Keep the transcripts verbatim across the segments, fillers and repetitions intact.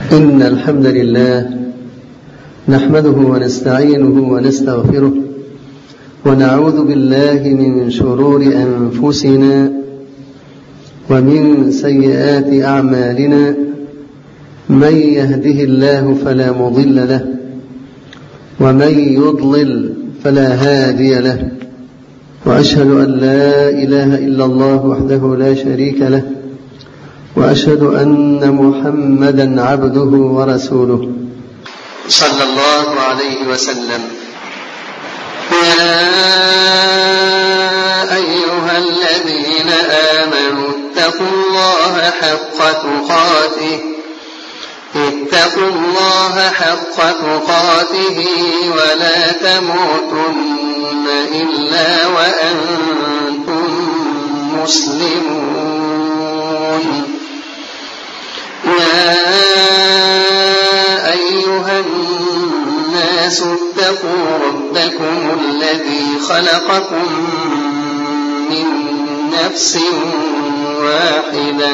إن الحمد لله نحمده ونستعينه ونستغفره ونعوذ بالله من شرور أنفسنا ومن سيئات أعمالنا. من يهده الله فلا مضل له ومن يضلل فلا هادي له، وأشهد أن لا إله إلا الله وحده لا شريك له، وأشهد أن محمدا عبده ورسوله صلى الله عليه وسلم. يا أيها الذين آمنوا اتقوا الله حق تقاته اتقوا الله حق تقاته ولا تموتن إلا وأنتم مسلمون. يا أيها الناس اتقوا ربكم الذي خلقكم من نفس واحدة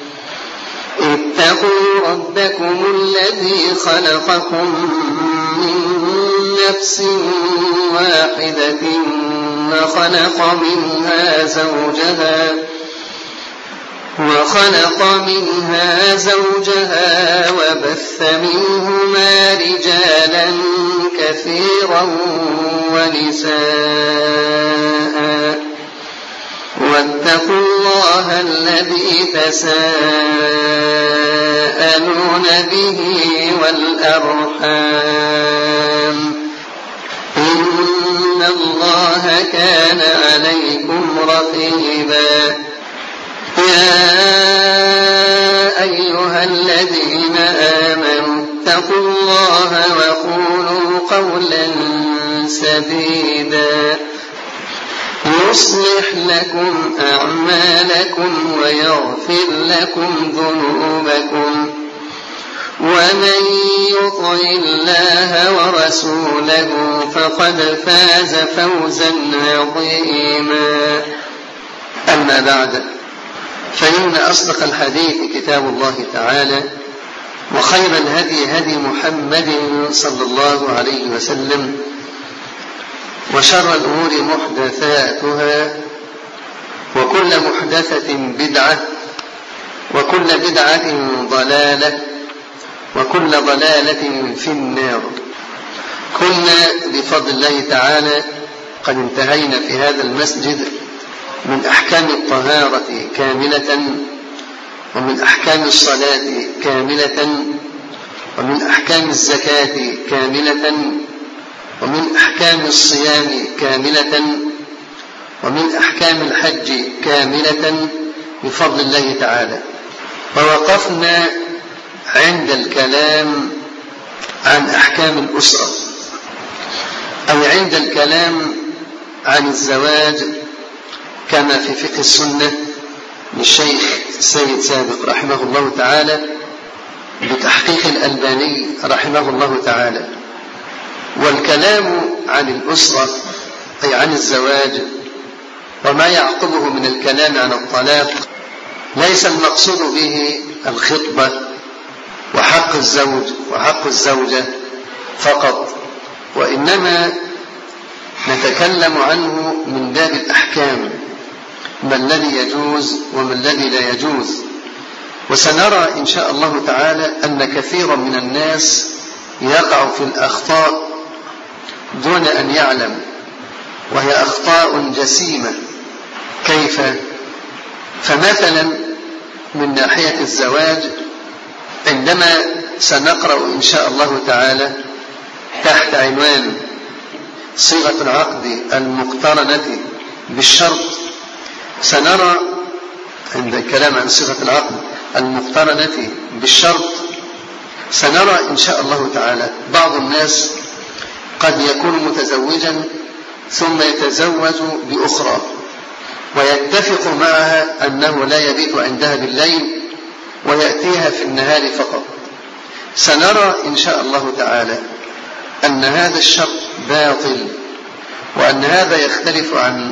اتقوا ربكم الذي خلقكم من نفس واحدة وخلق منها زوجها وخلق منها زوجها وبث منهما رجالا كثيرا ونساء، واتقوا الله الذي تساءلون به والأرحام إن الله كان عليكم رقيبا. يا أيها الذين آمنوا اتقوا الله وقولوا قولا سديدا يصلح لكم أعمالكم ويغفر لكم ذنوبكم، ومن يطع الله ورسوله فقد فاز فوزا عظيما. أما بعد، فإن أصدق الحديث كتاب الله تعالى، وخير الهدي هدي محمد صلى الله عليه وسلم، وشر الأمور محدثاتها، وكل محدثة بدعة، وكل بدعة ضلالة، وكل ضلالة في النار. كنا بفضل الله تعالى قد انتهينا في هذا المسجد من أحكام الطهارة كاملة، ومن أحكام الصلاة كاملة، ومن أحكام الزكاة كاملة، ومن أحكام الصيام كاملة، ومن أحكام الحج كاملة بفضل الله تعالى. ووقفنا عند الكلام عن أحكام الأسرة، أو عند الكلام عن الزواج كما في فقه السنة للشيخ سيد سابق رحمه الله تعالى بتحقيق الألباني رحمه الله تعالى. والكلام عن الأسرة أي عن الزواج وما يعقبه من الكلام عن الطلاق ليس المقصود به الخطبة وحق الزوج وحق الزوجة فقط، وإنما نتكلم عنه من باب الأحكام، ما الذي يجوز وما الذي لا يجوز. وسنرى إن شاء الله تعالى أن كثيرا من الناس يقع في الأخطاء دون أن يعلم، وهي أخطاء جسيمة. كيف؟ فمثلا من ناحية الزواج، عندما سنقرأ إن شاء الله تعالى تحت عنوان صيغة العقد المقترنة بالشرط، سنرى عند الكلام عن صيغة العقد المقترنة بالشرط سنرى إن شاء الله تعالى بعض الناس قد يكون متزوجا ثم يتزوج بأخرى ويتفق معها أنه لا يبيت عندها بالليل ويأتيها في النهار فقط. سنرى إن شاء الله تعالى أن هذا الشرط باطل، وأن هذا يختلف عن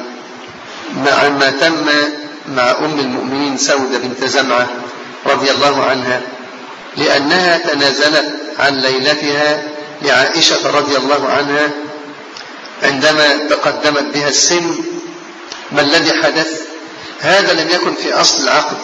ما تم مع أم المؤمنين سودة بنت زمعة رضي الله عنها، لأنها تنازلت عن ليلتها لعائشة رضي الله عنها عندما تقدمت بها السن. ما الذي حدث؟ هذا لم يكن في أصل العقد،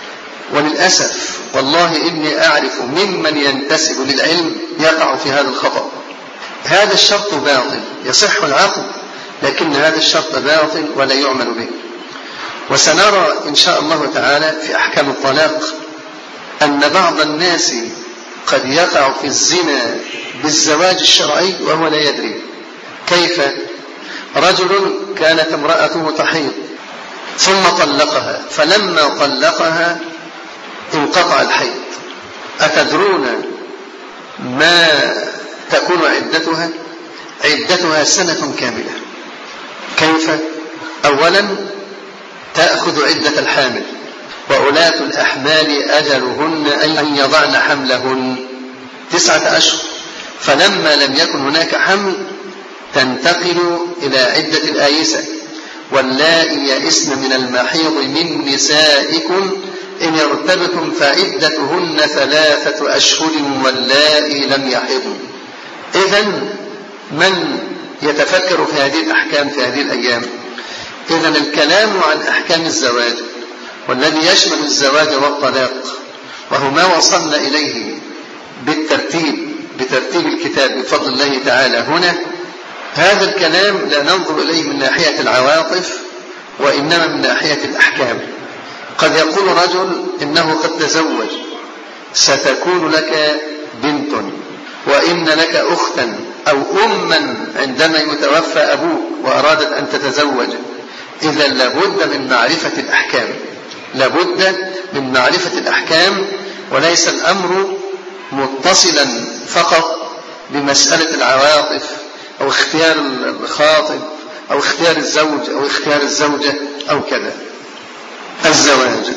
وللأسف والله إني أعرف ممن ينتسب للعلم يقع في هذا الخطأ. هذا الشرط باطل، يصح العقد لكن هذا الشرط باطل ولا يعمل به. وسنرى إن شاء الله تعالى في أحكام الطلاق أن بعض الناس قد يقع في الزنا بالزواج الشرعي وهو لا يدري. كيف؟ رجل كانت امرأته تحيض ثم طلقها، فلما طلقها انقطع الحيض. أتدرون ما تكون عدتها؟ عدتها سنة كاملة. كيف؟ أولا تأخذ عدة الحامل، وأولاة الأحمال أجلهن أن يضعن حملهن تسعة أشهر، فلما لم يكن هناك حمل تنتقل إلى عدة الآيسة. واللائي يئسن من المحيض من نسائكم إن ارتبتم فعدتهن ثلاثة أشهر واللائي لم يحضن. إذن من يتفكر في هذه الأحكام في هذه الأيام؟ إذن الكلام عن أحكام الزواج والذي يشمل الزواج والطلاق وهو ما وصلنا إليه بالترتيب بترتيب الكتاب بفضل الله تعالى هنا، هذا الكلام لا ننظر إليه من ناحية العواطف وإنما من ناحية الأحكام. قد يقول رجل إنه قد تزوج، ستكون لك بنت وإن لك أختا أو أما عندما يتوفى أبوك وأرادت أن تتزوج. إذا لابد من معرفة الأحكام، لابد من معرفة الأحكام، وليس الأمر متصلا فقط بمسألة العواطف أو اختيار الخاطب أو اختيار الزوج أو اختيار الزوجة أو كذا. الزواج،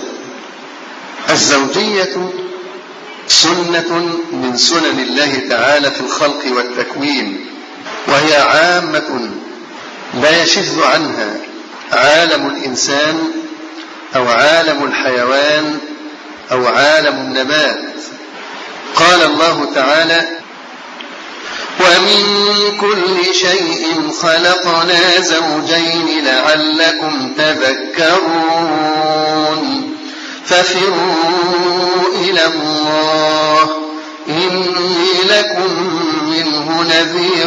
الزوجية سنة من سنن الله تعالى في الخلق والتكوين، وهي عامة لا يشذ عنها عالم الإنسان أو عالم الحيوان أو عالم النبات. قال الله تعالى: ومن كل شيء خلقنا زوجين لعلكم تذكرون ففروا إلى الله إني لكم منه نذير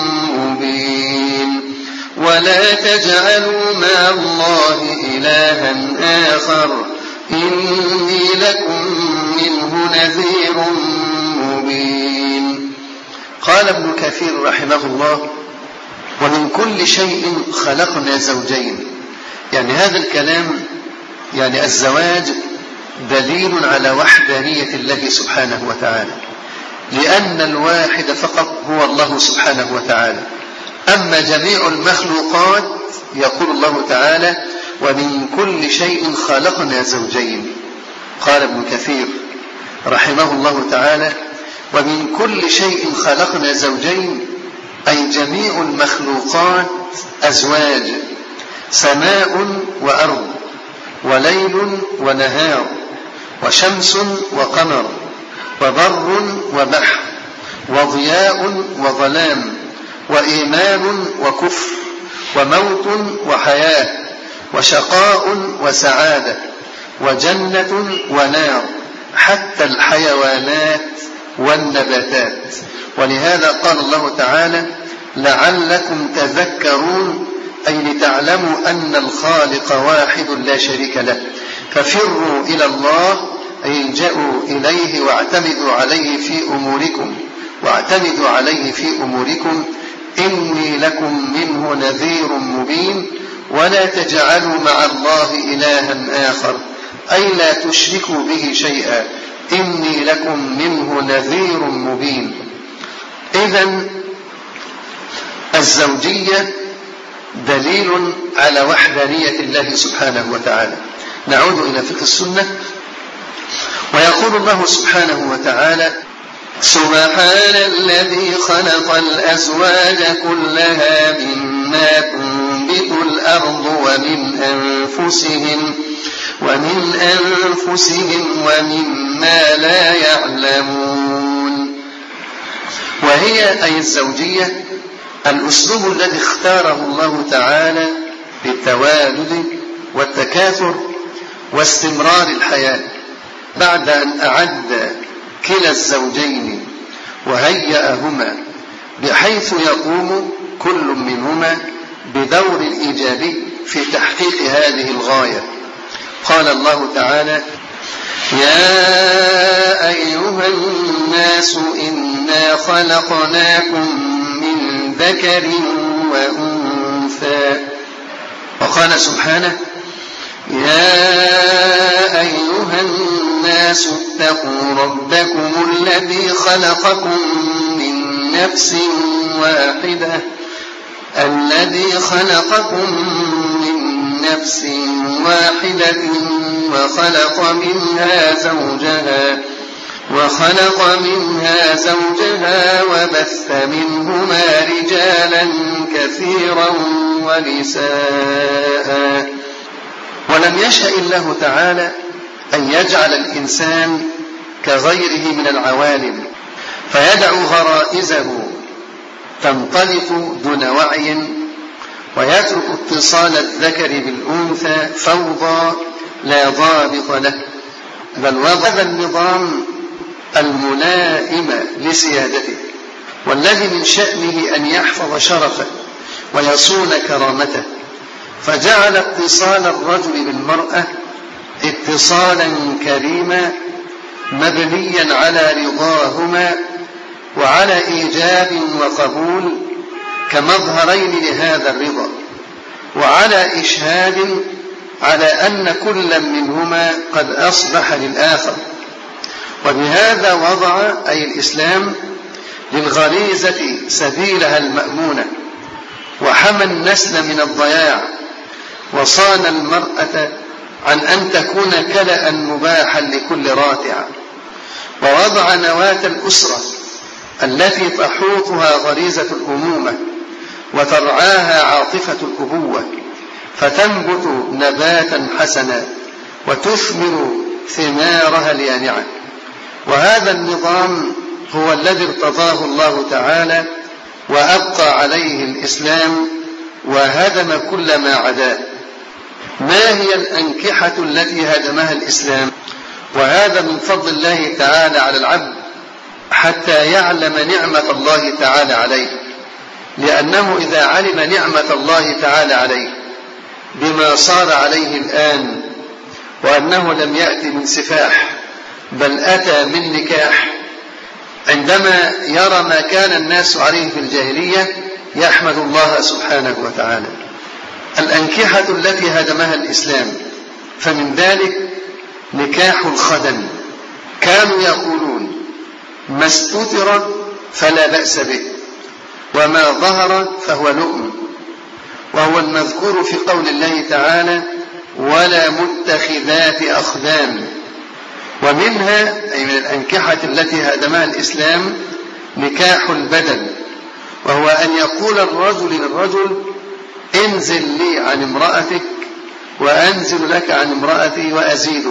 مبين ولا تجعلوا مع الله إلها آخر إني لكم منه نذير مبين. قال ابن كثير رحمه الله: ومن كل شيء خلقنا زوجين، يعني هذا الكلام يعني الزواج دليل على وحدانية الله سبحانه وتعالى، لأن الواحد فقط هو الله سبحانه وتعالى. أما جميع المخلوقات يقول الله تعالى: ومن كل شيء خلقنا زوجين. قال ابن كثير رحمه الله تعالى: ومن كل شيء خلقنا زوجين، أي جميع المخلوقات أزواج، سماء وأرض، وليل ونهار، وشمس وقمر، وبر وبحر، وضياء وظلام، وإيمان وكفر، وموت وحياة، وشقاء وسعادة، وجنة ونار، حتى الحيوانات والنباتات. ولهذا قال الله تعالى: لعلكم تذكرون، أي لتعلموا أن الخالق واحد لا شريك له. ففروا إلى الله، أي الجأوا إليه واعتمدوا عليه في أموركم واعتمدوا عليه في أموركم إني لكم منه نذير مبين ولا تجعلوا مع الله إلها آخر، أي لا تشركوا به شيئا إني لكم منه نذير مبين. إذن الزوجية دليل على وحدانية الله سبحانه وتعالى. نعود إلى فقه السنة، ويقول الله سبحانه وتعالى: سبحان الذي خلق الأزواج كلها مما تنبت الأرض ومن أنفسهم ومن أنفسهم ومما لا يعلمون. وهي أي الزوجية الأسلوب الذي اختاره الله تعالى للتوالد والتكاثر واستمرار الحياة بعد أن أعد كلا الزوجين وهيأهما بحيث يقوم كل منهما بدور الإيجابي في تحقيق هذه الغاية. قال الله تعالى: يا أيها الناس إنا خلقناكم من ذكر وأنثى. وقال سبحانه: يا أيها الناس اتقوا ربكم الذي خلقكم من نفس واحدة الذي خلقكم من نفس واحدة وخلق منها زوجها وخلق منها زوجها وبث منهما رجالا كثيرا ونساء. ولم يشأ الله تعالى أن يجعل الإنسان كغيره من العوالم فيدع غرائزه تنطلق دون وعي ويترك اتصال الذكر بالأنثى فوضى لا ضابط له، بل وضع النظام الملائم لسيادته والذي من شأنه أن يحفظ شرفه ويصون كرامته، فجعل اتصال الرجل بالمرأة اتصالا كريما مبنيا على رضاهما وعلى إيجاب وقبول كمظهرين لهذا الرضا، وعلى إشهاد على أن كل منهما قد أصبح للآخر. وبهذا وضع أي الإسلام للغريزة سبيلها المأمونة وحمى النسل من الضياع وصان المرأة عن أن تكون كلأ مباحا لكل راتع، ووضع نواة الأسرة التي تحوطها غريزة الأمومة وترعاها عاطفة الأبوة فتنبت نباتا حسنا وتثمر ثمارها اليانعة. وهذا النظام هو الذي ارتضاه الله تعالى وأبقى عليه الإسلام وهدم كل ما عداه. ما هي الأنكحة التي هدمها الإسلام؟ وهذا من فضل الله تعالى على العبد حتى يعلم نعمة الله تعالى عليه، لأنه إذا علم نعمة الله تعالى عليه بما صار عليه الآن وأنه لم يأتي من سفاح بل أتى من نكاح، عندما يرى ما كان الناس عليه في الجاهلية يحمد الله سبحانه وتعالى. الأنكحة التي هدمها الإسلام فمن ذلك نكاح الخدم. كانوا يقولون: ما استتر فلا بأس به وما ظهر فهو لؤم، وهو المذكور في قول الله تعالى: ولا متخذات أخدان. ومنها أي من الأنكحة التي هدمها الإسلام نكاح البدل، وهو أن يقول الرجل للرجل: انزل لي عن امرأتك وأنزل لك عن امرأتي وأزيدك.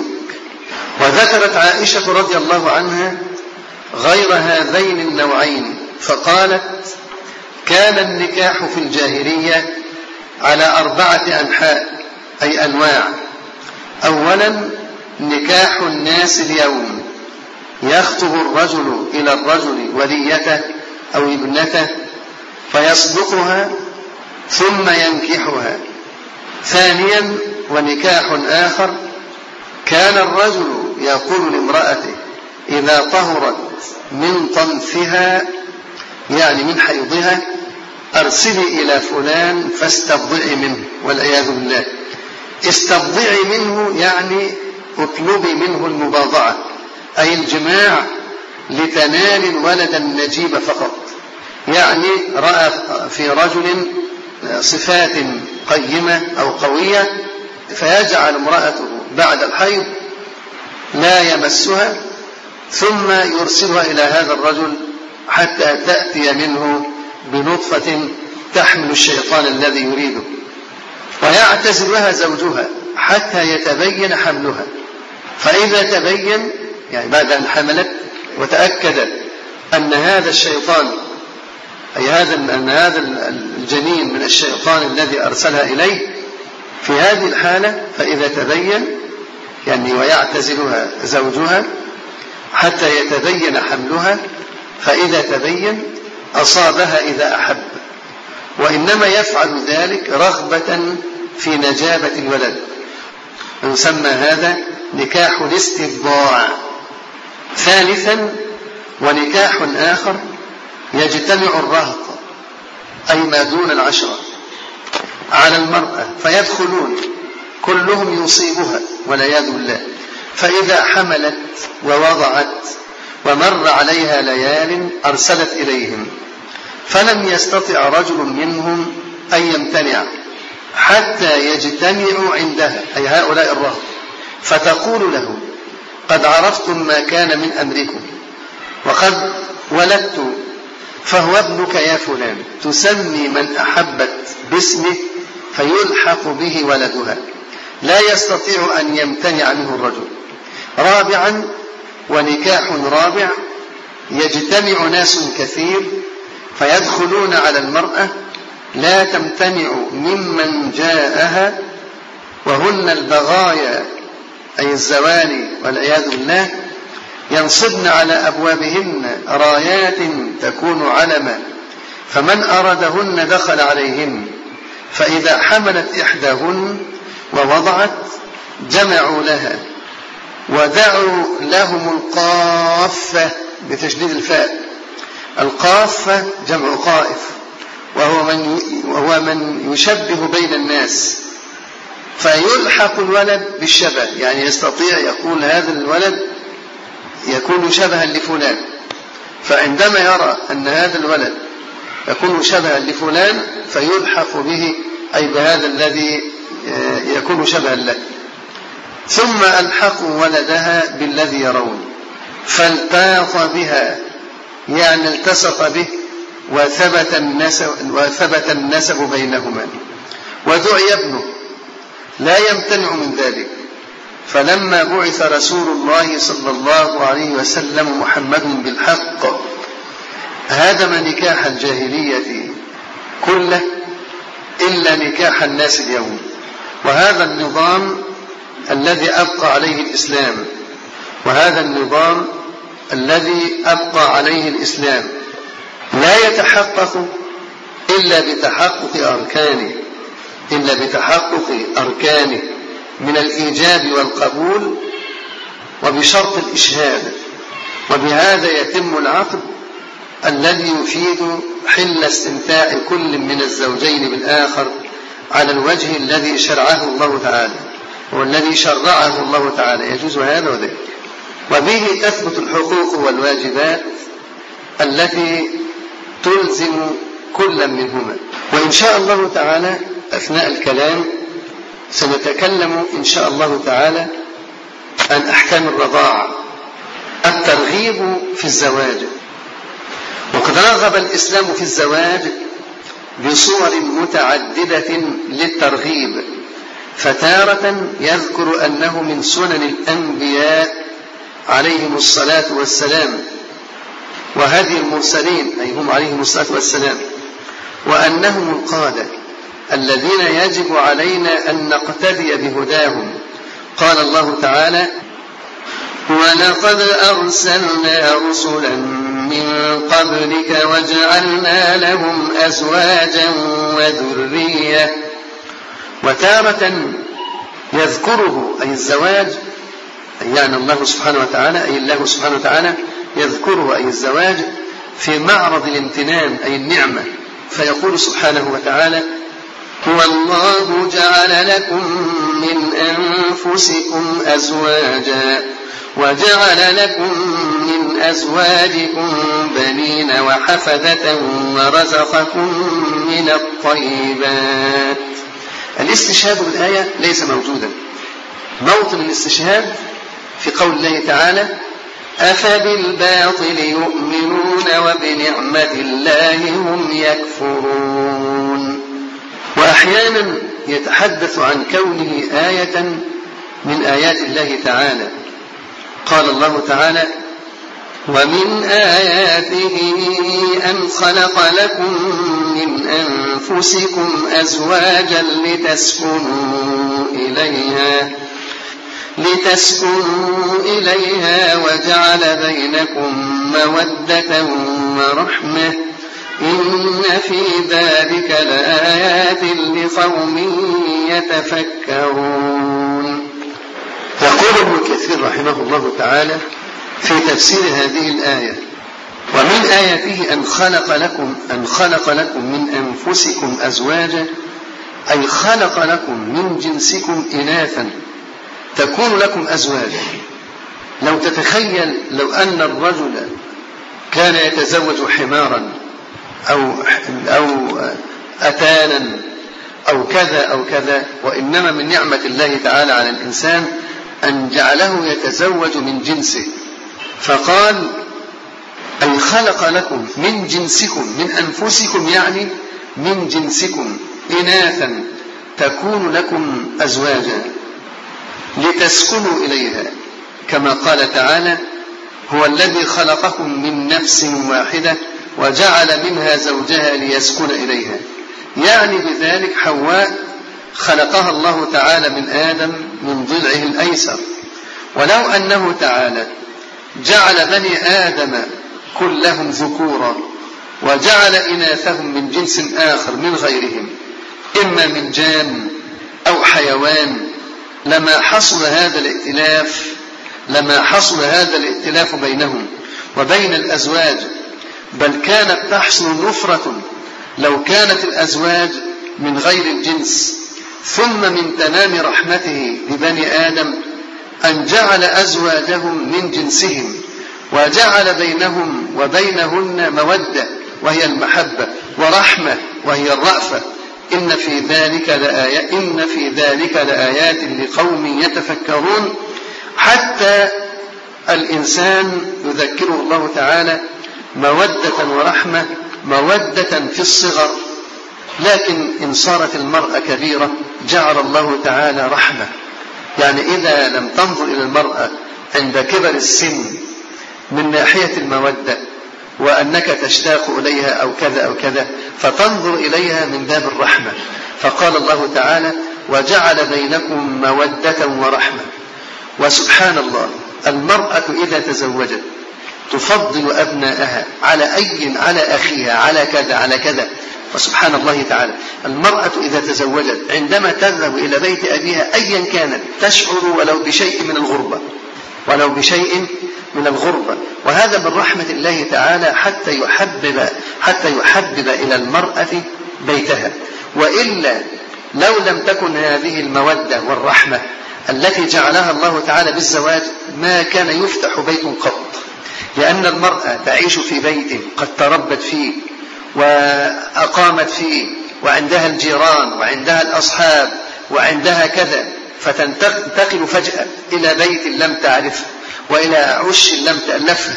وذكرت عائشة رضي الله عنها غير هذين النوعين فقالت: كان النكاح في الجاهلية على أربعة أنحاء أي أنواع. أولا نكاح الناس اليوم، يخطب الرجل إلى الرجل وليته أو ابنته فيصدقها ثم ينكحها. ثانيا ونكاح آخر، كان الرجل يقول لامرأته إذا طهرت من طمثها يعني من حيضها أرسلي إلى فلان فاستبضعي منه، والعياذ بالله. استبضعي منه يعني اطلبي منه المباضعة أي الجماع لتنال الولد النجيب فقط، يعني رأى في رجل صفات قيمة أو قوية فيجعل امرأته بعد الحيض لا يمسها ثم يرسلها إلى هذا الرجل حتى تأتي منه بنطفة تحمل الشيطان الذي يريده، ويعتزلها زوجها حتى يتبين حملها، فإذا تبين يعني بعد أن حملت وتأكد أن هذا الشيطان أي هذا أن هذا الجنين من الشيطان الذي أرسلها إليه، في هذه الحالة فإذا تبين يعني ويعتزلها زوجها حتى يتبين حملها، فإذا تبين أصابها إذا أحب، وإنما يفعل ذلك رغبة في نجابة الولد، يسمى هذا نكاح الاستبضاع. ثالثا ونكاح آخر يجتمع الرهط أي ما دون العشرة على المرأة فيدخلون كلهم يصيبها والعياذ بالله، فإذا حملت ووضعت ومر عليها ليال أرسلت إليهم، فلم يستطع رجل منهم أن يمتنع حتى يجتمعوا عندها أي هؤلاء الرهط، فتقول لهم قد عرفتم ما كان من أمركم وقد ولدت فهو ابنك يا فلان، تسمي من أحبت باسمه فيلحق به ولدها، لا يستطيع أن يمتنع منه الرجل. رابعا ونكاح رابع يجتمع ناس كثير فيدخلون على المرأة لا تمتنع ممن جاءها، وهن البغايا أي الزواني والعياذ بالله، ينصبن على أبوابهن رايات تكون علما، فمن أرادهن دخل عليهن، فإذا حملت إحداهن ووضعت جمعوا لها ودعوا لهم القافة بتشديد الفاء، القافة جمع قائف وهو من, وهو من يشبه بين الناس، فيلحق الولد بالشبه، يعني يستطيع يقول هذا الولد يكون شبها لفلان، فعندما يرى أن هذا الولد يكون شبها لفلان فيلحق به أي بهذا الذي يكون شبها له. ثم ألحقوا ولدها بالذي يرون فالتاط بها يعني التصق به وثبت النسب, وثبت النسب بينهما، ودعي ابنه لا يمتنع من ذلك. فلما بعث رسول الله صلى الله عليه وسلم محمد بالحق هدم نكاح الجاهلية كله إلا نكاح الناس اليوم، وهذا النظام الذي أبقى عليه الإسلام وهذا النظام الذي أبقى عليه الإسلام لا يتحقق إلا بتحقق أركانه إلا بتحقق أركانه من الإيجاب والقبول وبشرط الإشهاد، وبهذا يتم العقد الذي يفيد حل استمتاع كل من الزوجين بالآخر على الوجه الذي شرعه الله تعالى والذي شرعه الله تعالى، يجوز هذا وذلك، وبه تثبت الحقوق والواجبات التي تلزم كل منهما. وإن شاء الله تعالى أثناء الكلام سنتكلم إن شاء الله تعالى عن أحكام الرضاعة، الترغيب في الزواج. وقد رغب الإسلام في الزواج بصور متعددة للترغيب، فتارة يذكر أنه من سنن الأنبياء عليهم الصلاة والسلام وهدي المرسلين أي هم عليهم الصلاة والسلام، وأنهم القادة الذين يجب علينا أن نقتدي بهداهم. قال الله تعالى: ولقد أرسلنا رسلا من قبلك وجعلنا لهم أزواجا وذرية. وتارة يذكره أي الزواج يعني الله سبحانه وتعالى أي الله سبحانه وتعالى يذكره أي الزواج في معرض الامتنان أي النعمة، فيقول سبحانه وتعالى: هو الله جعل لكم من أنفسكم أزواجا وجعل لكم من أزواجكم بنين وحفدة ورزقكم من الطيبات. الاستشهاد بالآية ليس موجودا، موطن الاستشهاد في قول الله تعالى: أفبالباطل يؤمنون وبنعمة الله هم يكفرون. وأحيانا يتحدث عن كونه آية من آيات الله تعالى. قال الله تعالى: ومن آياته أن خلق لكم من أنفسكم أزواجا لتسكنوا إليها لتسكنوا إليها وجعل بينكم مودة ورحمة إن في ذلك لآيات لقوم يتفكرون. يقول ابن كثير رحمه الله تعالى في تفسير هذه الآية: ومن آياته أن خلق لكم أن خلق لكم من أنفسكم أزواجا، أي خلق لكم من جنسكم إناثا تكون لكم أزواجا. لو تتخيل لو أن الرجل كان يتزوج حمارا أو أو أتانا أو كذا أو كذا، وإنما من نعمة الله تعالى على الإنسان أن جعله يتزوج من جنسه، فقال: أي خلق لكم من جنسكم من أنفسكم، يعني من جنسكم إناثا تكون لكم أزواجا لتسكنوا إليها، كما قال تعالى: هو الذي خلقكم من نفس واحدة وجعل منها زوجها ليسكن إليها، يعني بذلك حواء خلقها الله تعالى من آدم من ضلعه الأيسر. ولو أنه تعالى جعل بني آدم كلهم ذكورا وجعل إناثهم من جنس آخر من غيرهم، إما من جان أو حيوان، لما حصل هذا الائتلاف لما حصل هذا الائتلاف بينهم وبين الأزواج، بل كانت تحصل نفرة لو كانت الأزواج من غير الجنس. ثم من تمام رحمته ببني آدم أن جعل أزواجهم من جنسهم وجعل بينهم وبينهن مودة وهي المحبة، ورحمة وهي الرأفة. إن في ذلك لآيات إن في ذلك لآيات لقوم يتفكرون. حتى الإنسان يذكره الله تعالى مودة ورحمة، مودة في الصغر، لكن إن صارت المرأة كبيرة جعل الله تعالى رحمة. يعني إذا لم تنظر إلى المرأة عند كبر السن من ناحية المودة وأنك تشتاق إليها أو كذا أو كذا، فتنظر إليها من باب الرحمة. فقال الله تعالى: وجعل بينكم مودة ورحمة. وسبحان الله، المرأة إذا تزوجت تفضل أبناءها على أي على أخيها على كذا على كذا. وسبحان الله تعالى، المرأة إذا تزوجت عندما تذهب إلى بيت أبيها أيا كانت تشعر ولو بشيء من الغربة ولو بشيء من الغربة وهذا من رحمة الله تعالى حتى يحبب حتى يحبب إلى المرأة بيتها. وإلا لو لم تكن هذه المودة والرحمة التي جعلها الله تعالى بالزواج ما كان يفتح بيت قط، لأن المرأة تعيش في بيت قد تربت فيه وأقامت فيه وعندها الجيران وعندها الأصحاب وعندها كذا، فتنتقل فجأة إلى بيت لم تعرفه وإلى عش لم تألفه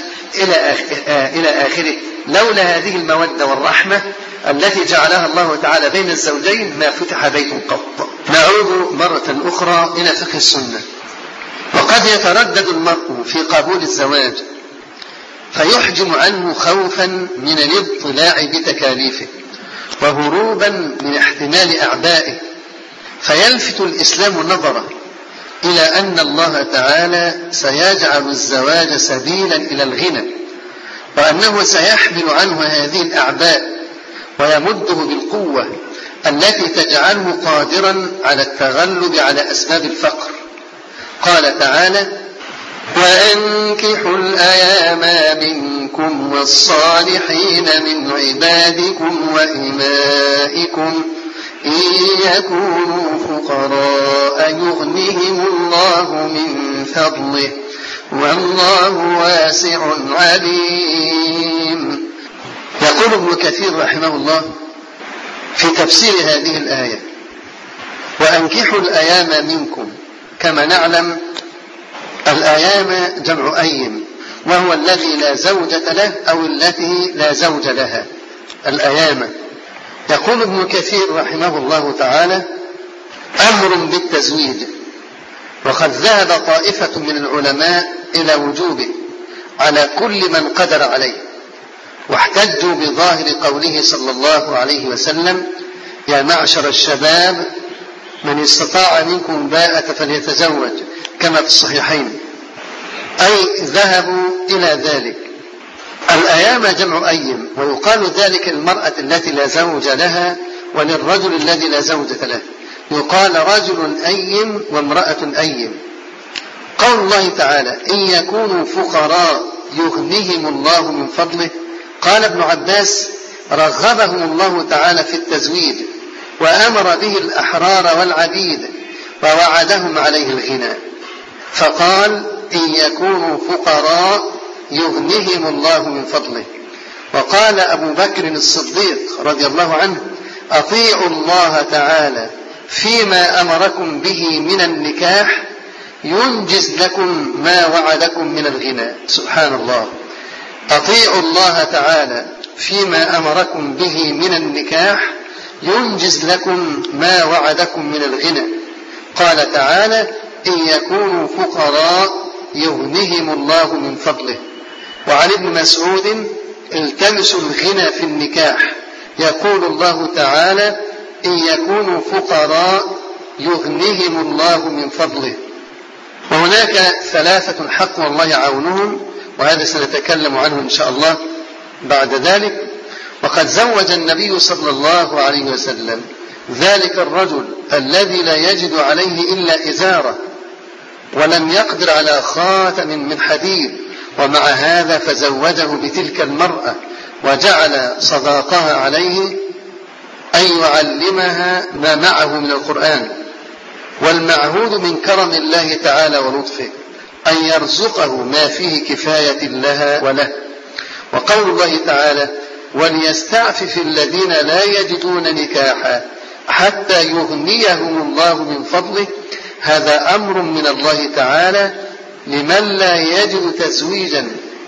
إلى آخره. لولا هذه المودة والرحمة التي جعلها الله تعالى بين الزوجين ما فتح بيت قط. نعود مرة أخرى إلى فقه السنة. وقد يتردد المرء في قبول الزواج فيحجم عنه خوفا من الاضطلاع بتكاليفه وهروبا من احتمال أعبائه، فيلفت الإسلام نظره إلى أن الله تعالى سيجعل الزواج سبيلا إلى الغنى، وأنه سيحمل عنه هذه الأعباء ويمده بالقوة التي تجعله قادرا على التغلب على أسباب الفقر. قال تعالى: وأنكحوا الأيام منكم والصالحين من عبادكم وإمائكم إن يكونوا فقراء يغنيهم الله من فضله والله واسع عليم. يقول ابن كثير رحمه الله في تفسير هذه الآية: وأنكحوا الأيام منكم. كما نعلم الأيام جمع أيم، وهو الذي لا زوجة له أو التي لا زوج لها، الأيام. يقول ابن كثير رحمه الله تعالى: أمر بالتزويد، وقد ذهب طائفة من العلماء إلى وجوبه على كل من قدر عليه، واحتجوا بظاهر قوله صلى الله عليه وسلم: يا معشر الشباب من استطاع منكم الباءة فليتزوج، كما في الصحيحين، أي ذهبوا إلى ذلك. الأيام جمع أيم، ويقال ذلك المرأة التي لا زوج لها وللرجل الذي لا زوجة له، يقال رجل أيم وامرأة أيم. قول الله تعالى: إن يكونوا فقراء يغنيهم الله من فضله، قال ابن عباس: رغبهم الله تعالى في التزويد وأمر به الأحرار والعبيد ووعدهم عليه الغنى، فقال: إن يكونوا فقراء يغنيهم الله من فضله. وقال أبو بكر الصديق رضي الله عنه: أطيعوا الله تعالى فيما أمركم به من النكاح ينجز لكم ما وعدكم من الغنى. سبحان الله، أطيعوا الله تعالى فيما أمركم به من النكاح ينجز لكم ما وعدكم من الغنى. قال تعالى: إن يكونوا فقراء يغنيهم الله من فضله. وعن ابن مسعود: التمسوا الغنى في النكاح، يقول الله تعالى: إن يكونوا فقراء يغنيهم الله من فضله. وهناك ثلاثة حق الله عونهم، وهذا سنتكلم عنه إن شاء الله بعد ذلك. وقد زوج النبي صلى الله عليه وسلم ذلك الرجل الذي لا يجد عليه إلا إزارة ولم يقدر على خاتم من حديد، ومع هذا فزوجه بتلك المرأة وجعل صداقها عليه أن يعلمها ما معه من القرآن. والمعهود من كرم الله تعالى ولطفه أن يرزقه ما فيه كفاية لها وله. وقول الله تعالى: وليستعفف الذين لا يجدون نكاحا حتى يغنيهم الله من فضله، هذا أمر من الله تعالى لمن لا يجد تزويجا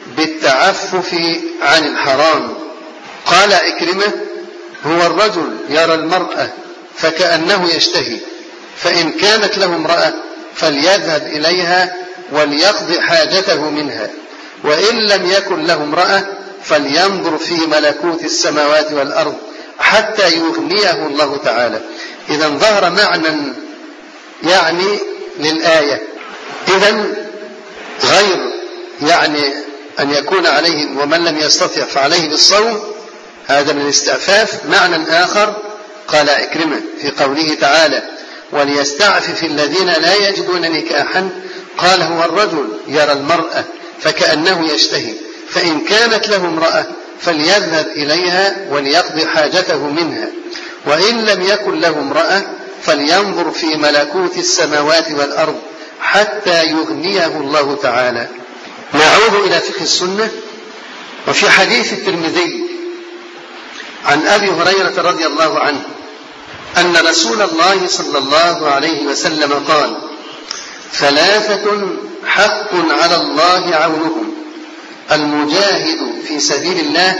بالتعفف عن الحرام. قال عكرمة: هو الرجل يرى المرأة فكأنه يشتهي، فإن كانت له امرأة فليذهب إليها وليقضي حاجته منها، وإن لم يكن له امرأة فلينظر في ملكوت السماوات والأرض حتى يغنيه الله تعالى. إذا ظهر معنى يعني للآية، إذا غير يعني أن يكون عليه ومن لم يستطع فعليه بالصوم، هذا من الاستعفاف. معنى آخر قال عكرمة في قوله تعالى: وليستعفف الذين لا يجدون نكاحا، قال: هو الرجل يرى المرأة فكأنه يشتهي، فإن كانت له امرأة فليذهب إليها وليقضي حاجته منها، وإن لم يكن له امرأة فلينظر في ملكوت السماوات والأرض حتى يغنيه الله تعالى. نعود إلى فقه السنة. وفي حديث الترمذي عن أبي هريرة رضي الله عنه أن رسول الله صلى الله عليه وسلم قال: ثلاثة حق على الله عونهم: المجاهد في سبيل الله،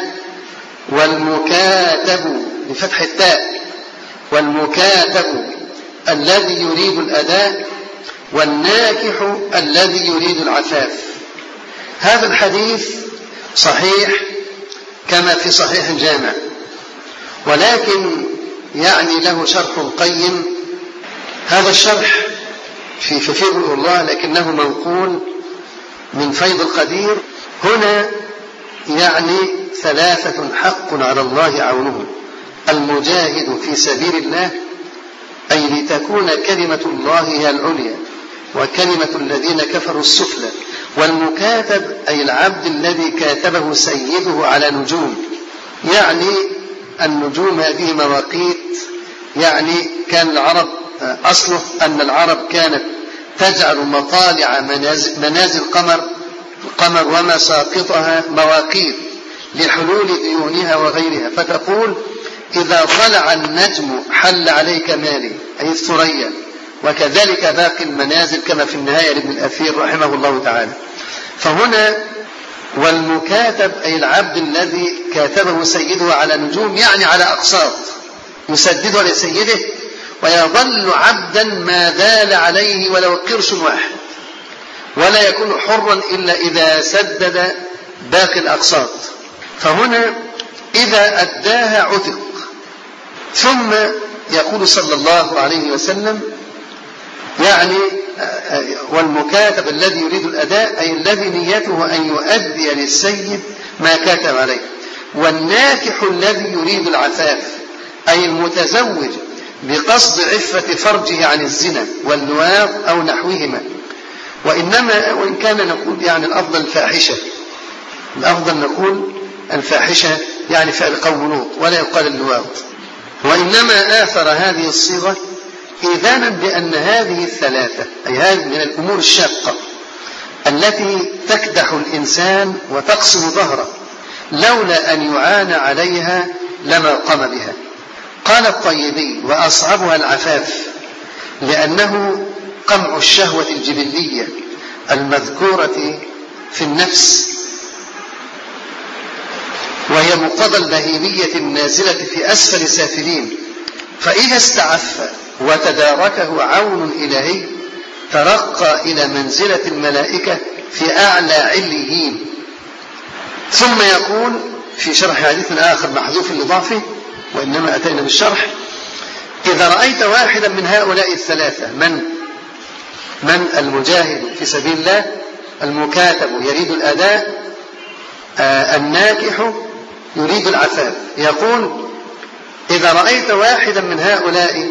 والمكاتب بفتح التاء، والمكاتب الذي يريد الأداء، والناكح الذي يريد العفاف. هذا الحديث صحيح كما في صحيح الجامع، ولكن يعني له شرح قيم. هذا الشرح في فقه الله لكنه منقول من فيض القدير. هنا يعني ثلاثة حق على الله عونهم: المجاهد في سبيل الله، أي لتكون كلمة الله هي العليا وكلمة الذين كفروا السفلى، والمكاتب أي العبد الذي كاتبه سيده على نجوم، يعني النجوم هذه مواقيت. يعني كان العرب أصله أن العرب كانت تجعل مطالع منازل قمر القمر ومساقطها مواقيت لحلول ديونها وغيرها، فتقول: إذا طلع النجم حل عليك مالي، أي الثريا. وكذلك باقي المنازل كما في النهاية لابن الأثير رحمه الله تعالى. فهنا والمكاتب أي العبد الذي كاتبه سيده على نجوم، يعني على أقساط يسددها لسيده، ويظل عبدا ما دال عليه ولو قرش واحد، ولا يكون حرا إلا إذا سدد باقي الأقساط. فهنا إذا أداها عتق. ثم يقول صلى الله عليه وسلم يعني والمكاتب الذي يريد الأداء أي الذي نيته أن يؤدي للسيد ما كاتب عليه، والناكح الذي يريد العفاف أي المتزوج بقصد عفة فرجه عن الزنا واللواط أو نحوهما. وإنما وإن كان نقول يعني الأفضل الفاحشة، الأفضل نقول الفاحشة يعني فعل قوم لوط ولا يقال اللواط. وإنما آثر هذه الصيغة إذانا بأن هذه الثلاثة أي هذه من الأمور الشاقة التي تكدح الإنسان وتقسم ظهره، لولا أن يعان عليها لما قام بها. قال الطيبي وأصعبها العفاف، لأنه قمع الشهوة الجبلية المذكورة في النفس، وهي مقتضى البهيمية النازلة في أسفل سافلين، فإذا استعف وتداركه عون إلهي ترقى إلى منزلة الملائكة في أعلى عليين. ثم يقول في شرح حديث آخر محذوف لضعفه وإنما أتينا بالشرح: إذا رأيت واحدا من هؤلاء الثلاثة، من من المجاهد في سبيل الله، المكاتب يريد الأداء، آه الناكح يريد العفاف، يقول: إذا رأيت واحدا من هؤلاء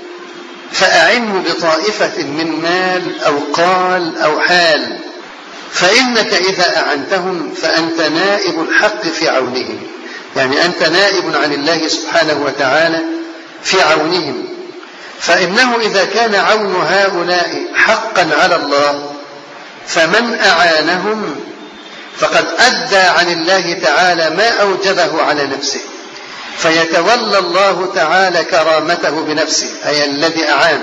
فأعنه بطائفة من مال أو قال أو حال، فإنك إذا أعنتهم فأنت نائب الحق في عونهم، يعني أنت نائب عن الله سبحانه وتعالى في عونهم. فإنه إذا كان عون هؤلاء حقا على الله فمن أعانهم فقد أدى عن الله تعالى ما أوجبه على نفسه، فيتولى الله تعالى كرامته بنفسه أي الذي أعان.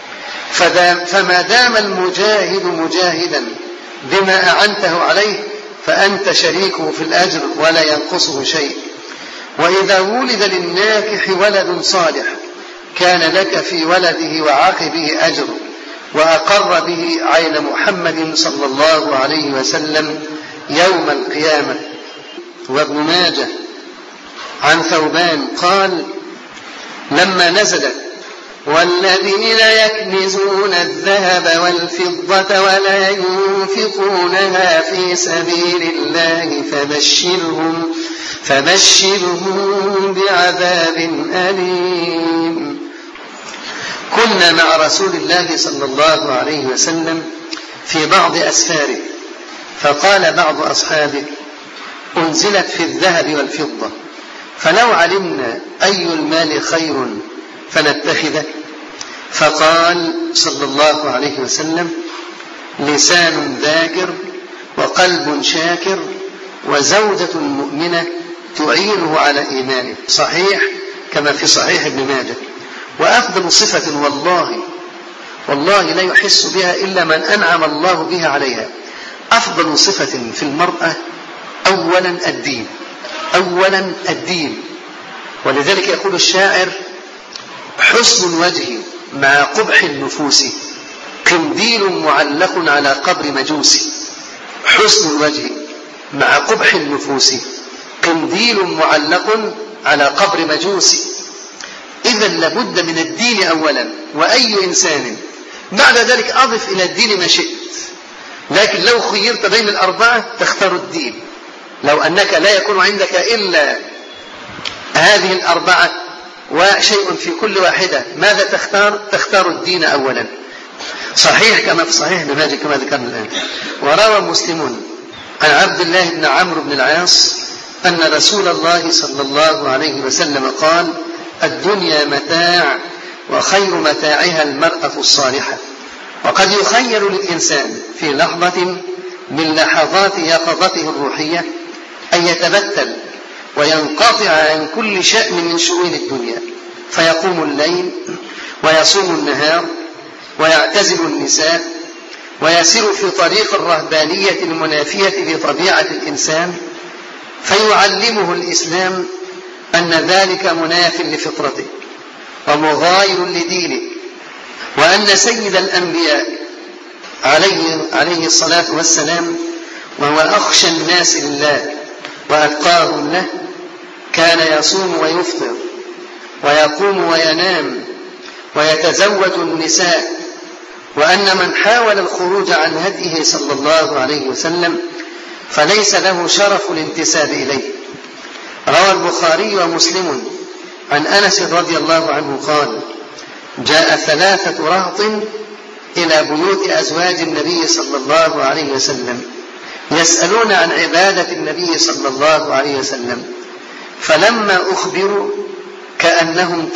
فما دام المجاهد مجاهدا بما أعنته عليه فأنت شريكه في الأجر ولا ينقصه شيء. وإذا ولد للناكح ولد صالح كان لك في ولده وعقبه أجر، وأقر به عين محمد صلى الله عليه وسلم يوم القيامة. وابن ماجه عن ثوبان قال: لما نزلت: والذين يكنزون الذهب والفضة ولا ينفقونها في سبيل الله فبشرهم فبشرهم بعذاب أليم. كنا مع رسول الله صلى الله عليه وسلم في بعض أسفاره، فقال بعض أصحابه: أنزلت في الذهب والفضة، فلو علمنا أي المال خير فنتخذه. فقال صلى الله عليه وسلم: لسان ذاكر وقلب شاكر وزوجة مؤمنة تعينه على إيمانه، صحيح كما في صحيح ابن ماجه. وأفضل صفة والله والله لا يحس بها إلا من أنعم الله بها عليها، أفضل صفة في المرأة أولا الدين، أولا الدين. ولذلك يقول الشاعر: حسن الوجه مع قبح النفوس قنديل معلق على قبر مجوس. حسن الوجه مع قبح النفوس قنديل معلق على قبر مجوس. إذا لابد من الدين أولا، وأي إنسان بعد ذلك أضف إلى الدين ما شئت، لكن لو خيرت بين الأربعة تختار الدين. لو أنك لا يكون عندك إلا هذه الأربعة وشيء في كل واحدة، ماذا تختار؟ تختار الدين أولا. صحيح كما في صحيح ابن ماجه كما ذكرنا الآن. وروى مسلم عن عبد الله بن عمرو بن العاص أن رسول الله صلى الله عليه وسلم قال: الدنيا متاع وخير متاعها المرأة الصالحة. وقد يخير للإنسان في لحظة من لحظات يقظته الروحية أن يتبتل وينقطع عن كل شأن من شؤون الدنيا، فيقوم الليل ويصوم النهار ويعتزل النساء ويسير في طريق الرهبانية المنافية لطبيعة الإنسان، فيعلمه الإسلام أن ذلك مناف لفطرته، ومغاير لدينه، وأن سيد الأنبياء عليه, عليه الصلاة والسلام وهو أخشى الناس لله وأتقاهم له كان يصوم ويفطر ويقوم وينام ويتزوج النساء، وأن من حاول الخروج عن هديه صلى الله عليه وسلم فليس له شرف الانتساب إليه. روى البخاري ومسلم عن أنس رضي الله عنه قال: جاء ثلاثة رهط إلى بيوت أزواج النبي صلى الله عليه وسلم يسألون عن عبادة النبي صلى الله عليه وسلم، فلما أخبروا كأنهم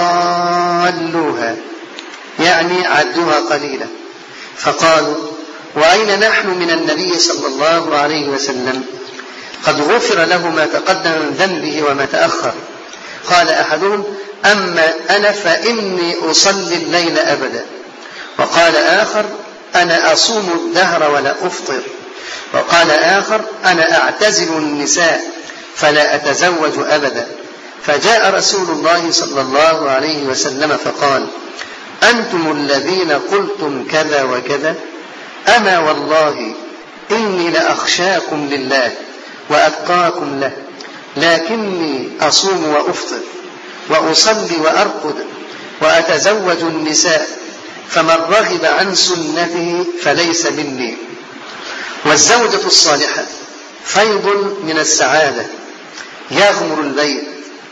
تقالوها، يعني عدوها قليلا، فقالوا: وأين نحن من النبي صلى الله عليه وسلم؟ قد غفر له ما تقدم من ذنبه وما تأخر. قال أحدهم: أما أنا فإني أصلي الليل أبدا. وقال آخر: أنا أصوم الدهر ولا أفطر. وقال آخر: أنا أعتزل النساء فلا أتزوج أبدا. فجاء رسول الله صلى الله عليه وسلم فقال: أنتم الذين قلتم كذا وكذا؟ أما والله إني لأخشاكم لله وأتقاكم له، لكني أصوم وأفطر وأصلي وأرقد وأتزوج النساء، فمن رغب عن سنته فليس مني. والزوجة الصالحة فيض من السعادة يغمر البيت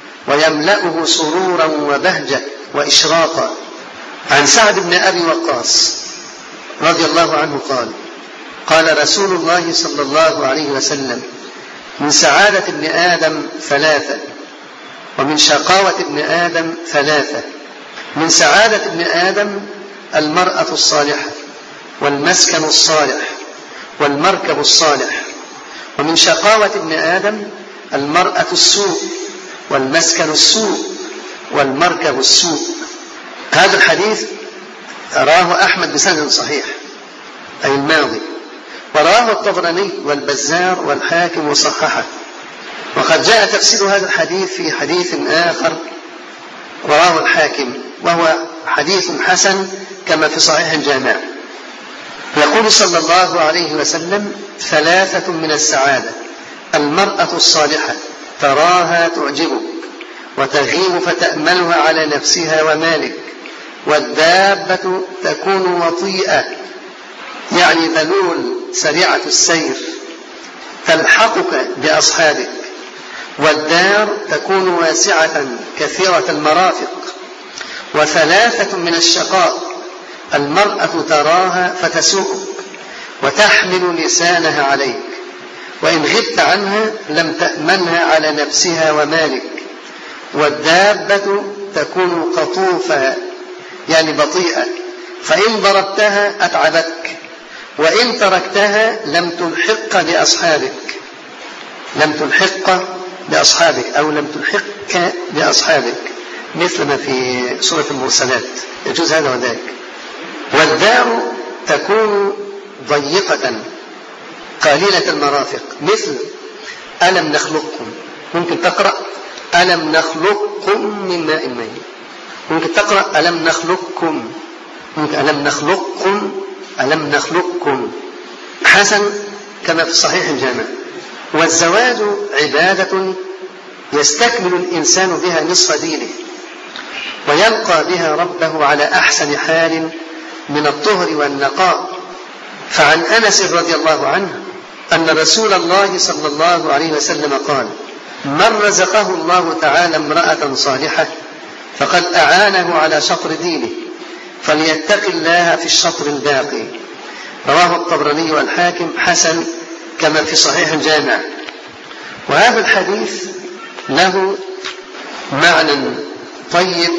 ويملأه سرورا وبهجة وإشراقا. عن سعد بن أبي وقاص رضي الله عنه قال: قال رسول الله صلى الله عليه وسلم: من سعادة ابن آدم ثلاثة، ومن شقاوة ابن آدم ثلاثة. من سعادة ابن آدم المرأة الصالحة والمسكن الصالح والمركب الصالح، ومن شقاوة ابن آدم المرأة السوء والمسكن السوء والمركب السوء. هذا الحديث رواه أحمد بسند صحيح أي الماضي، ورواه الطبراني والبزار والحاكم وصححه. وقد جاء تفسير هذا الحديث في حديث آخر رواه الحاكم وهو حديث حسن كما في صحيح الجامع. يقول صلى الله عليه وسلم: ثلاثة من السعادة: المرأة الصالحة تراها تعجبك وتغيب فتأملها على نفسها ومالك، والدابة تكون وطيئة يعني ذلول سريعة السير تلحقك بأصحابك، والدار تكون واسعة كثيرة المرافق. وثلاثة من الشقاء: المرأة تراها فتسوءك وتحمل لسانها عليك، وإن غبت عنها لم تأمنها على نفسها ومالك، والدابة تكون قطوفة يعني بطيئة، فإن ضربتها أتعبتك، وإن تركتها لم تلحق بأصحابك لم تلحق بأصحابك أو لم تلحقك بأصحابك، مثل ما في سورة المرسلات، يجوز هذا وذاك. والدار تكون ضيقة قليلة المرافق، مثل ألم نخلقكم، ممكن تقرأ ألم نخلقكم من ماء مهين، ممكن تقرأ ألم نخلقكم، ممكن ألم نخلقكم ألم نخلقكم. حسن كما في صحيح الجامع. والزواج عبادة يستكمل الإنسان بها نصف دينه ويلقى بها ربه على أحسن حال من الطهر والنقاء. فعن أنس رضي الله عنه أن رسول الله صلى الله عليه وسلم قال: من رزقه الله تعالى امرأة صالحة فقد أعانه على شطر دينه، فليتق الله في الشطر الباقي. رواه الطبراني والحاكم حسن كما في صحيح الجامع. وهذا الحديث له معنى طيب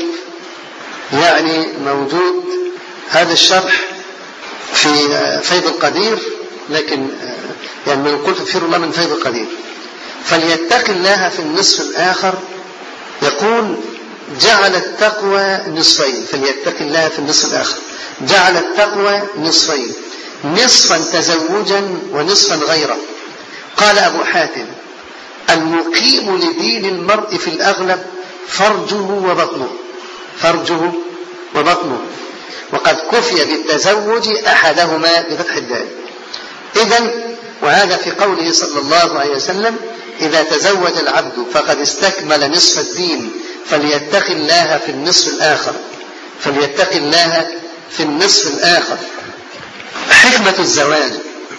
يعني موجود، هذا الشرح في فيض القدير، لكن يعني من قلت اغفر الله من فيض القدير. فليتق الله في النصف الآخر، يقول جعل التقوى نصفين، فليتق الله في النصف الآخر جعل التقوى نصفين، نصفا تزوجا ونصفا غيره. قال أبو حاتم: المقيم لدين المرء في الأغلب فرجه وبطنه، فرجه وبطنه، وقد كفي بالتزوج أحدهما بفتح الدال. إذن وهذا في قوله صلى الله عليه وسلم: إذا تزوج العبد فقد استكمل نصف الدين فليتق الله في النصف الآخر فليتق الله في النصف الآخر. حكمة الزواج.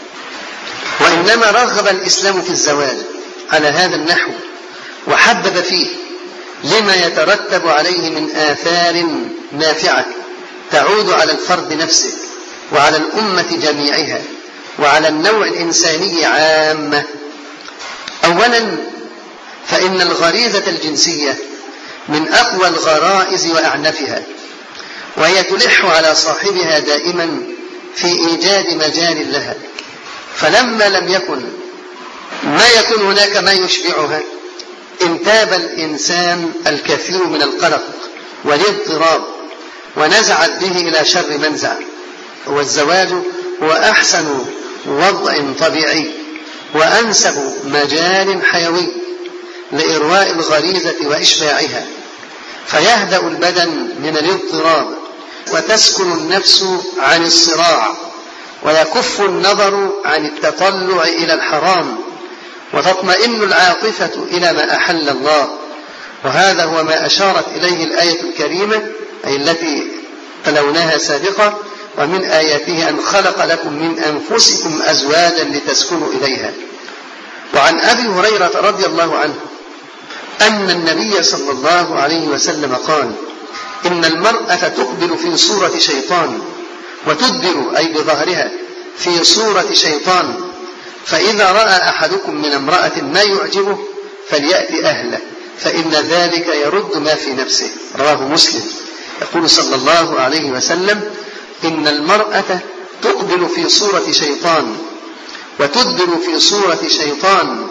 وإنما رغب الإسلام في الزواج على هذا النحو وحبب فيه لما يترتب عليه من آثار نافعة تعود على الفرد نفسه وعلى الأمة جميعها وعلى النوع الإنساني عامة. أولا، فإن الغريزة الجنسية من أقوى الغرائز وأعنفها، وهي تلح على صاحبها دائما في إيجاد مجال لها، فلما لم يكن ما يكون هناك ما يشبعها انتاب الإنسان الكثير من القلق والاضطراب ونزعت به إلى شر منزع. والزواج هو أحسن وضع طبيعي وأنسب مجال حيوي لإرواء الغريزة وإشباعها، فيهدأ البدن من الاضطراب وتسكن النفس عن الصراع ويكف النظر عن التطلع إلى الحرام وتطمئن العاطفة إلى ما أحل الله. وهذا هو ما أشارت إليه الآية الكريمة أي التي تلوناها سابقا: ومن آياته أن خلق لكم من أنفسكم أزواجا لتسكنوا إليها. وعن أبي هريرة رضي الله عنه أن النبي صلى الله عليه وسلم قال: إن المرأة تقبل في صورة شيطان وتدبر أي بظهرها في صورة شيطان، فإذا رأى أحدكم من امرأة ما يعجبه فليأتي أهله فإن ذلك يرد ما في نفسه. رواه مسلم. يقول صلى الله عليه وسلم: إن المرأة تقبل في صورة شيطان وتدبر في صورة شيطان،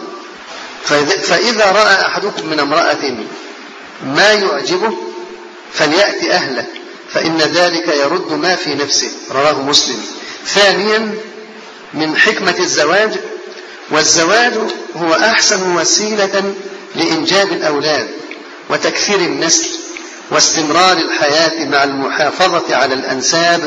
فإذا رأى أحدكم من امرأة ما يعجبه فليأتي أهله فإن ذلك يرد ما في نفسه. رواه مسلم. ثانيا، من حكمة الزواج: والزواج هو أحسن وسيلة لإنجاب الأولاد وتكثير النسل واستمرار الحياة مع المحافظة على الأنساب.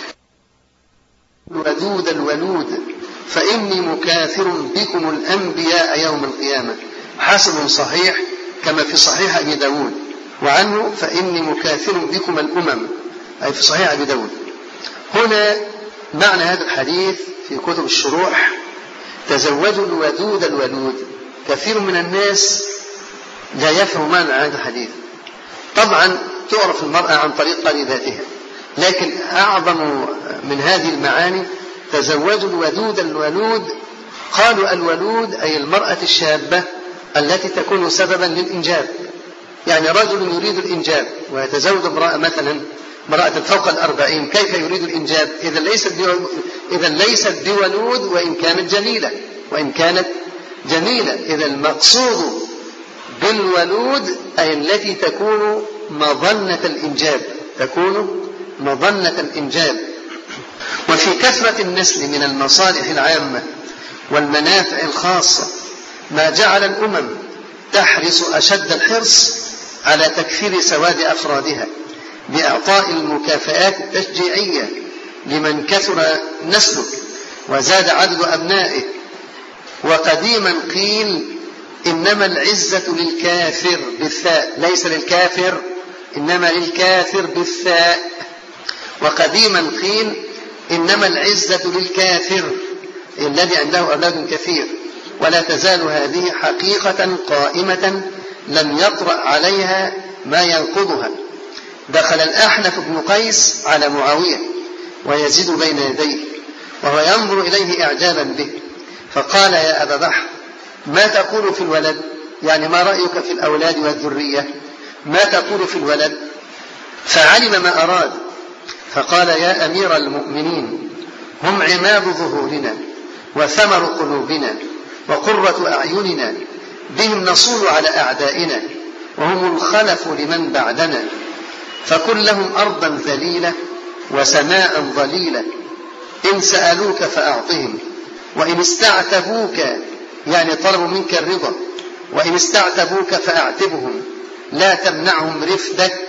ودود الولود فإني مكاثر بكم الأنبياء يوم القيامة. حسن صحيح كما في صحيح أبي داود. وعنه: فإني مكاثر بكم الأمم، أي في صحيح أبي داود. هنا معنى هذا الحديث في كتب الشروح: تزوجوا الودود الولود. كثير من الناس لا يفهم معنى هذا الحديث. طبعا تعرف المرأة عن طريق قريباتها، لكن أعظم من هذه المعاني تزوجوا الودود الولود. قالوا الولود أي المرأة الشابة التي تكون سببا للإنجاب. يعني رجل يريد الإنجاب ويتزوج امرأة مثلا امرأة فوق الأربعين، كيف يريد الإنجاب؟ إذا ليست إذا ليست بولود وإن كانت جميلة وإن كانت جميلة إذا المقصود بالولود أي التي تكون مظنة الإنجاب تكون مظنة الإنجاب. وفي كثرة النسل من المصالح العامة والمنافع الخاصة ما جعل الأمم تحرص أشد الحرص على تكثير سواد أفرادها بإعطاء المكافآت التشجيعية لمن كثر نسله وزاد عدد أبنائه. وقديما قيل: إنما العزة للكافر بالثاء، ليس للكافر إنما للكافر بالثاء. وقديما قيل: إنما العزة للكافر الذي عنده أولاد كثير. ولا تزال هذه حقيقة قائمة لم يطرأ عليها ما ينقضها. دخل الأحنف بن قيس على معاوية ويزيد بين يديه وهو ينظر إليه إعجابا به، فقال: يا أبا بحر، ما تقول في الولد؟ يعني ما رأيك في الأولاد والذرية؟ ما تقول في الولد؟ فعلم ما أراد فقال: يا أمير المؤمنين، هم عماد ظهورنا وثمر قلوبنا وقرة أعيننا، بهم نصول على أعدائنا وهم الخلف لمن بعدنا، فكن لهم أرضا ذليلة وسماء ظليلة، إن سألوك فأعطهم، وإن استعتبوك يعني طلبوا منك الرضا، وإن استعتبوك فأعتبهم، لا تمنعهم رفدك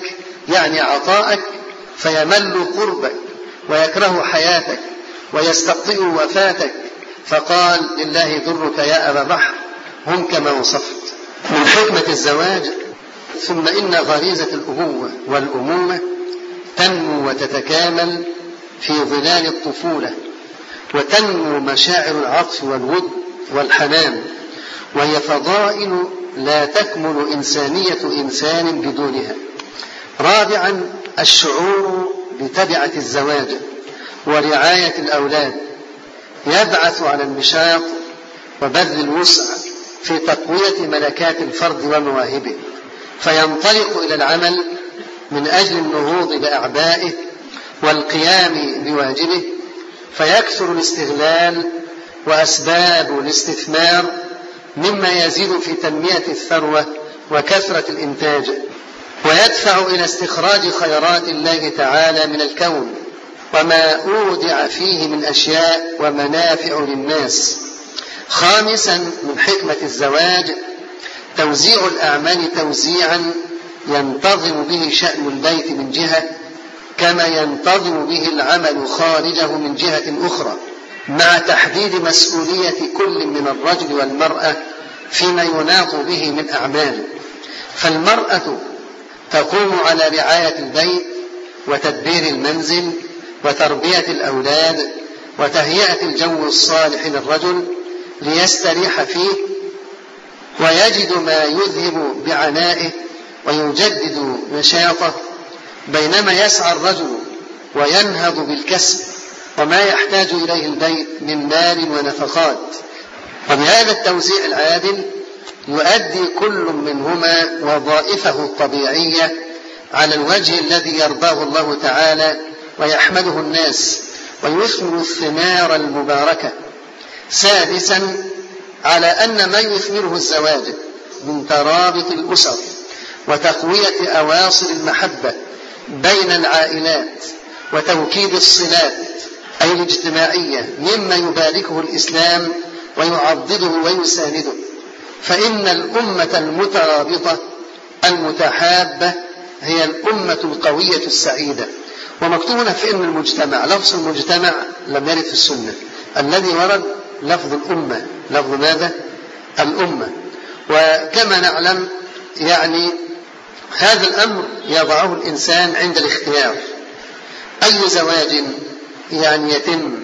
يعني عطاءك، فيمل قربك ويكره حياتك ويستبطئ وفاتك، فقال لله درك يا أبا بحر هم كما وصفت. من حكمة الزواج ثم إن غريزة الأبوة والأمومة تنمو وتتكامل في ظلال الطفولة، وتنمو مشاعر العطف والود والحنان، وهي فضائل لا تكمل إنسانية إنسان بدونها. رابعا الشعور بتبعة الزواج ورعاية الأولاد يبعث على النشاط وبذل الوسع في تقوية ملكات الفرد ومواهبه، فينطلق إلى العمل من أجل النهوض بأعبائه والقيام بواجبه، فيكثر الاستغلال وأسباب الاستثمار مما يزيد في تنمية الثروة وكثرة الإنتاج، ويدفع إلى استخراج خيرات الله تعالى من الكون وما أودع فيه من أشياء ومنافع للناس. خامسا من حكمة الزواج توزيع الأعمال توزيعا ينتظم به شأن البيت من جهة، كما ينتظم به العمل خارجه من جهة أخرى، مع تحديد مسؤولية كل من الرجل والمرأة فيما يناط به من أعمال. فالمرأة تقوم على رعاية البيت وتدبير المنزل وتربية الأولاد وتهيئة الجو الصالح للرجل ليستريح فيه ويجد ما يذهب بعنائه ويجدد نشاطه، بينما يسعى الرجل وينهض بالكسب وما يحتاج إليه البيت من مال ونفقات. وبهذا التوزيع العادل يؤدي كل منهما وظائفه الطبيعية على الوجه الذي يرضاه الله تعالى ويحمده الناس، ويثمر الثمار المباركة. سادسا على أن ما يثمره الزواج من ترابط الأسر وتقوية أواصر المحبة بين العائلات وتوكيد الصلات أي الاجتماعية مما يباركه الإسلام ويعضده ويسانده، فإن الأمة المترابطة المتحابة هي الأمة القوية السعيدة. ومكتوب هنا في إن المجتمع، لفظ المجتمع لم يرد في السنة، الذي ورد لفظ الأمة. لفظ ماذا؟ الأمة. وكما نعلم يعني هذا الأمر يضعه الإنسان عند الاختيار. أي زواج يعني يتم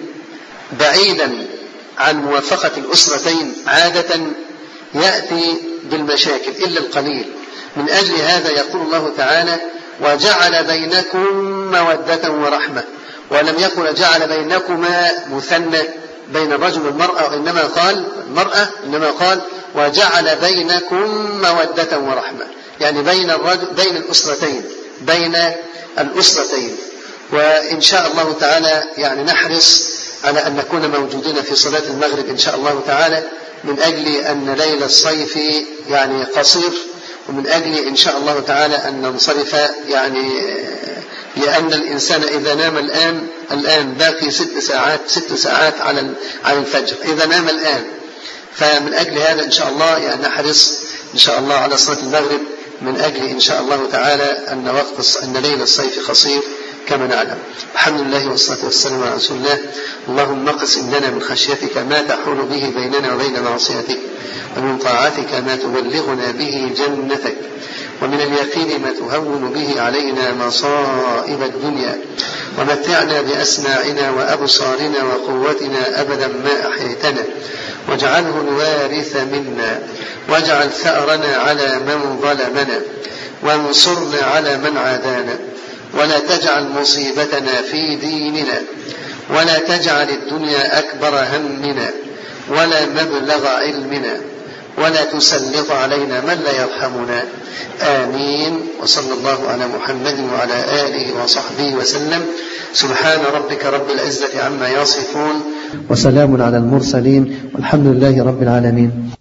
بعيدا عن موافقة الأسرتين عادة يأتي بالمشاكل إلا القليل. من أجل هذا يقول الله تعالى وجعل بينكم مودة ورحمة، ولم يقل جعل بينكما مثنى بين الرجل والمرأة، إنما قال المرأة إنما قال وجعل بينكم مودة ورحمة، يعني بين الرجل بين الأسرتين بين الأسرتين. وإن شاء الله تعالى يعني نحرص على أن نكون موجودين في صلاة المغرب إن شاء الله تعالى، من أجل أن ليل الصيف يعني قصير، ومن أجل إن شاء الله تعالى أن ننصرف، يعني لأن الإنسان إذا نام الآن الآن باقي ست ساعات ست ساعات على على الفجر، إذا نام الآن. فمن أجل هذا إن شاء الله يعني نحرص إن شاء الله على صلاة المغرب، من أجل إن شاء الله تعالى أن وقت أن ليل الصيف قصير كما نعلم. الحمد لله والصلاة والسلام على رسول الله. اللهم اقسم لنا من خشيتك ما تحول به بيننا وبين معصيتك، ومن طاعتك ما تبلغنا به جنتك، ومن اليقين ما تهون به علينا مصائب الدنيا، ومتعنا بأسماعنا وأبصارنا وقوتنا أبدا ما أحييتنا، واجعله الوارث منا، واجعل ثأرنا على من ظلمنا، وانصرنا على من عادانا، ولا تجعل مصيبتنا في ديننا، ولا تجعل الدنيا أكبر همنا ولا مبلغ علمنا، ولا تسلط علينا من لا يرحمنا. آمين. وصلى الله على محمد وعلى آله وصحبه وسلم. سبحان ربك رب العزة عما يصفون، وسلام على المرسلين، والحمد لله رب العالمين.